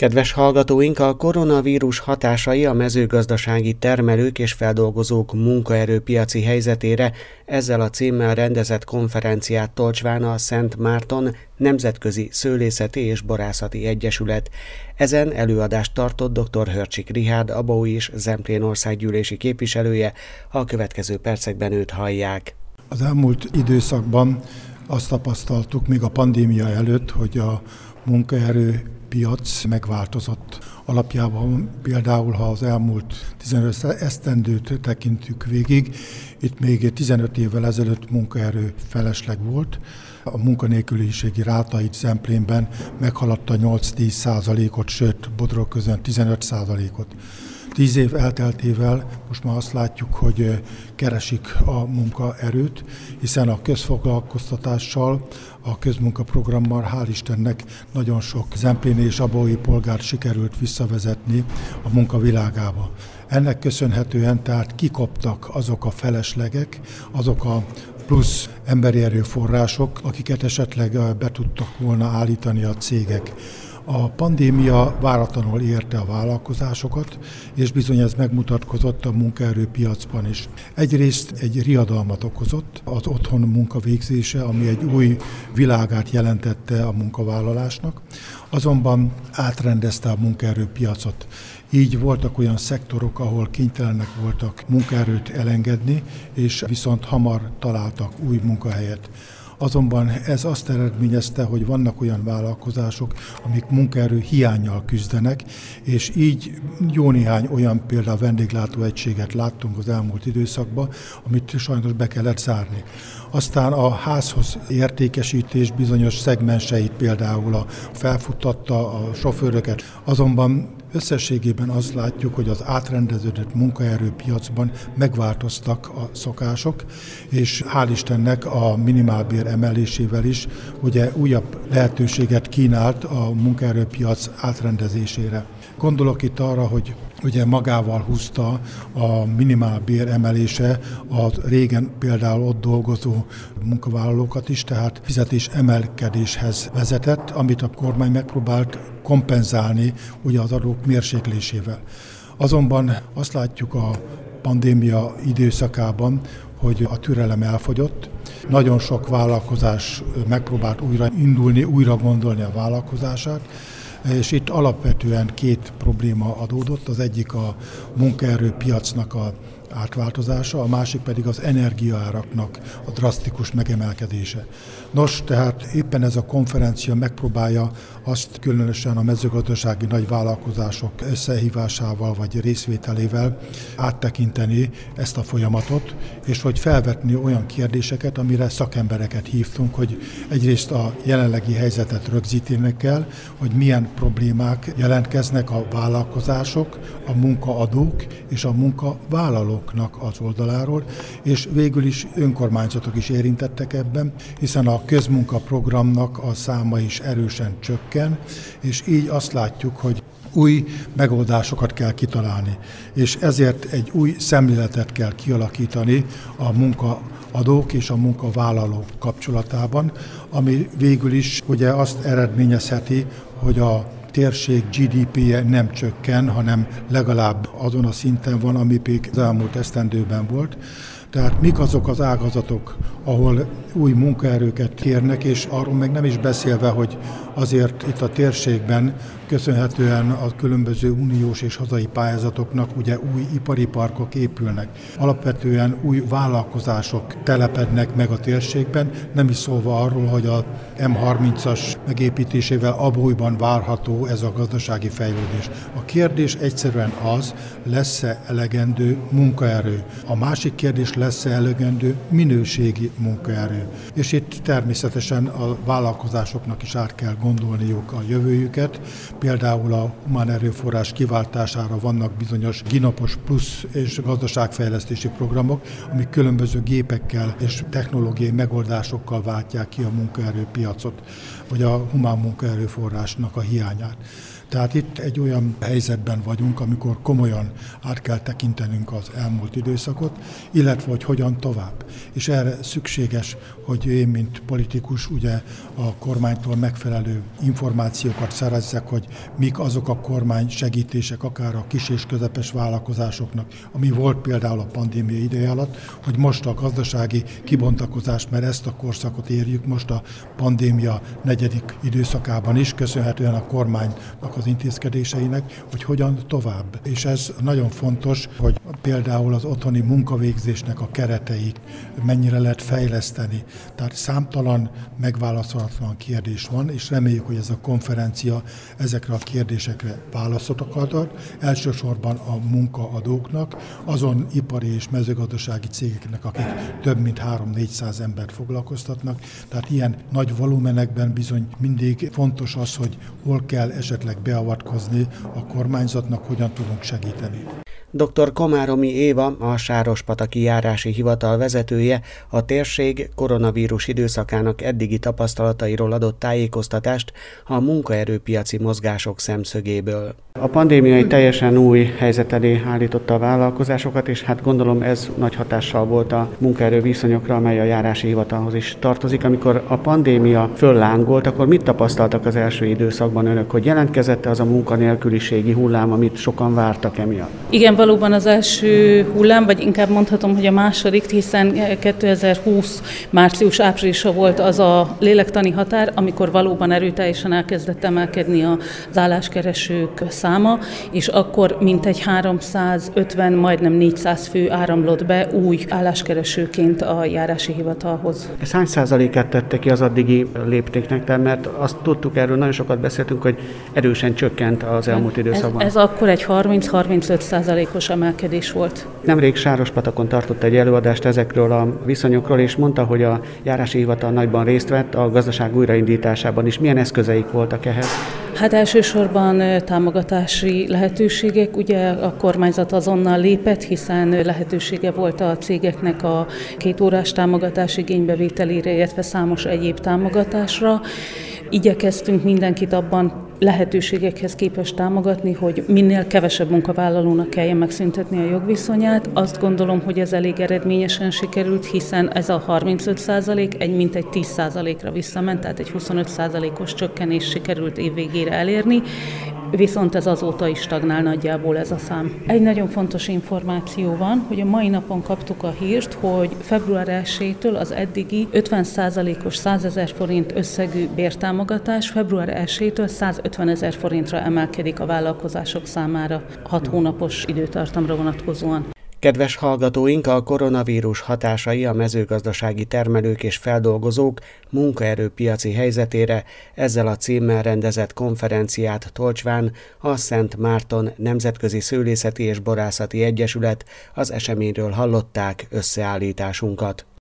Kedves hallgatóink, a koronavírus hatásai a mezőgazdasági termelők és feldolgozók munkaerőpiaci helyzetére ezzel a címmel rendezett konferenciát Tolcsván a Szent Márton Nemzetközi Szőlészeti és Borászati Egyesület. Ezen előadást tartott dr. Hörcsik Richárd, a BOU és Zemplén országgyűlési képviselője. A következő percekben őt hallják. Az elmúlt időszakban azt tapasztaltuk, még a pandémia előtt, hogy a munkaerőpiac megváltozott. Alapjában például, ha az elmúlt 15 esztendőt tekintjük végig, itt még 15 évvel ezelőtt munkaerő felesleg volt. A munkanélküliségi ráta itt Zemplénben meghaladta 8-10%-ot, sőt Bodrogközön 15%-ot. 10 év elteltével most már azt látjuk, hogy keresik a munkaerőt, hiszen a közfoglalkoztatással, a közmunkaprogrammal hál' Istennek nagyon sok zempléni és abaúi polgárt sikerült visszavezetni a munkavilágába. Ennek köszönhetően tehát kikoptak azok a feleslegek, azok a plusz emberi erőforrások, akiket esetleg be tudtak volna állítani a cégek. A pandémia váratlanul érte a vállalkozásokat, és bizony ez megmutatkozott a munkaerőpiacban is. Egyrészt egy riadalmat okozott az otthon munkavégzése, ami egy új világát jelentette a munkavállalásnak, azonban átrendezte a munkaerőpiacot. Így voltak olyan szektorok, ahol kénytelenek voltak munkaerőt elengedni, és viszont hamar találtak új munkahelyet. Azonban ez azt eredményezte, hogy vannak olyan vállalkozások, amik munkaerő hiánnyal küzdenek, és így jó néhány olyan például vendéglátóegységet láttunk az elmúlt időszakban, amit sajnos be kellett zárni. Aztán a házhoz értékesítés bizonyos szegmenseit például felfuttatta a sofőröket, azonban összességében azt látjuk, hogy az átrendeződött munkaerőpiacban megváltoztak a szokások, és hál' Istennek a minimálbér emelésével is ugye újabb lehetőséget kínált a munkaerőpiac átrendezésére. Gondolok itt arra, hogy ugye magával húzta a minimálbér emelése a régen például ott dolgozó munkavállalókat is, tehát fizetés emelkedéshez vezetett, amit a kormány megpróbált kompenzálni ugye az adók mérséklésével. Azonban azt látjuk a pandémia időszakában, hogy a türelem elfogyott. Nagyon sok vállalkozás megpróbált újra indulni, újra gondolni a vállalkozását, és itt alapvetően két probléma adódott, az egyik a munkaerőpiacnak a átváltozása, a másik pedig az energiaáraknak a drasztikus megemelkedése. Nos, tehát éppen ez a konferencia megpróbálja azt különösen a mezőgazdasági nagyvállalkozások összehívásával vagy részvételével áttekinteni ezt a folyamatot, és hogy felvetni olyan kérdéseket, amire szakembereket hívtunk, hogy egyrészt a jelenlegi helyzetet rögzíteni kell, hogy milyen problémák jelentkeznek a vállalkozások, a munkaadók és a munkavállalóknak az oldaláról, és végül is önkormányzatok is érintettek ebben, hiszen a közmunkaprogramnak a száma is erősen csökken, és így azt látjuk, hogy új megoldásokat kell kitalálni, és ezért egy új szemléletet kell kialakítani a munkaadók és a munkavállalók kapcsolatában, ami végül is ugye azt eredményezheti, hogy a térség GDP-je nem csökken, hanem legalább azon a szinten van, ami még az elmúlt esztendőben volt. Tehát mik azok az ágazatok, ahol új munkaerőket kérnek, és arról meg nem is beszélve, hogy azért itt a térségben köszönhetően a különböző uniós és hazai pályázatoknak ugye új ipari parkok épülnek. Alapvetően új vállalkozások telepednek meg a térségben, nem is szólva arról, hogy a M30-as megépítésével Abaújban várható ez a gazdasági fejlődés. A kérdés egyszerűen az, lesz-e elegendő munkaerő. A másik kérdés, lesz-e elegendő minőségi munkaerő. És itt természetesen a vállalkozásoknak is át kell gondolniuk a jövőjüket. Például a humán erőforrás kiváltására vannak bizonyos Ginopos plusz és gazdaságfejlesztési programok, amik különböző gépekkel és technológiai megoldásokkal váltják ki a munkaerőpiacot, vagy a humán munkaerőforrásnak a hiányát. Tehát itt egy olyan helyzetben vagyunk, amikor komolyan át kell tekintenünk az elmúlt időszakot, illetve hogy hogyan tovább. És erre szükséges, hogy én, mint politikus, ugye a kormánytól megfelelő információkat szerezzek, hogy mik azok a kormány segítések, akár a kis és közepes vállalkozásoknak, ami volt például a pandémia ideje alatt, hogy most a gazdasági kibontakozás, mert ezt a korszakot érjük most a pandémia negyedik időszakában is, köszönhetően a kormánynak az intézkedéseinek, hogy hogyan tovább. És ez nagyon fontos, hogy például az otthoni munkavégzésnek a kereteit mennyire lehet fejleszteni. Tehát számtalan megválaszolatlan kérdés van, és reméljük, hogy ez a konferencia ezekre a kérdésekre válaszokat ad. Elsősorban a munkaadóknak, azon ipari és mezőgazdasági cégeknek, akik több mint 300-400 embert foglalkoztatnak. Tehát ilyen nagy volumenekben bizony mindig fontos az, hogy hol kell esetleg beavatkozni a kormányzatnak, hogyan tudunk segíteni. Dr. Komáromi Éva, a Sárospataki Járási Hivatal vezetője a térség koronavírus időszakának eddigi tapasztalatairól adott tájékoztatást a munkaerőpiaci mozgások szemszögéből. A pandémia egy teljesen új helyzet elé állította a vállalkozásokat, és hát gondolom ez nagy hatással volt a munkaerő viszonyokra, amely a Járási Hivatalhoz is tartozik. Amikor a pandémia föllángolt, akkor mit tapasztaltak az első időszakban önök, hogy jelentkezett az a munkanélküliségi hullám, amit sokan vártak emiatt? Igen, valóban az első hullám, vagy inkább mondhatom, hogy a második, hiszen 2020 március-áprilisa volt az a lélektani határ, amikor valóban erőteljesen elkezdett emelkedni az álláskeresők száma, és akkor mintegy 350, majdnem 400 fő áramlott be új álláskeresőként a Járási Hivatalhoz. Ez hány százalékát tette ki az addigi léptéknek, mert azt tudtuk, erről nagyon sokat beszéltünk, hogy erősen csökkent az elmúlt időszakban. Ez akkor egy 30-35%-os emelkedés volt. Nemrég Sárospatakon tartott egy előadást ezekről a viszonyokról, és mondta, hogy a Járási Hivatal nagyban részt vett a gazdaság újraindításában is. Milyen eszközeik voltak ehhez? Hát elsősorban támogatási lehetőségek, ugye a kormányzat azonnal lépett, hiszen lehetősége volt a cégeknek a 2 órás támogatás igénybevételére, illetve számos egyéb támogatásra. Igyekeztünk mindenkit abban lehetőségekhez képest támogatni, hogy minél kevesebb munkavállalónak kelljen megszüntetni a jogviszonyát. Azt gondolom, hogy ez elég eredményesen sikerült, hiszen ez a 35% egy mintegy 10%-ra visszament, tehát egy 25%-os csökkenés sikerült évvégére elérni, viszont ez azóta is stagnál nagyjából ez a szám. Egy nagyon fontos információ van, hogy a mai napon kaptuk a hírt, hogy február 1-től az eddigi 50%-os 100 000 forint összegű bértámogatás február 1-től 150 000 forintra emelkedik a vállalkozások számára 6 hónapos időtartamra vonatkozóan. Kedves hallgatóink, a koronavírus hatásai a mezőgazdasági termelők és feldolgozók munkaerőpiaci helyzetére ezzel a címmel rendezett konferenciát Tolcsván a Szent Márton Nemzetközi Szőlészeti és Borászati Egyesület az eseményről hallották összeállításunkat.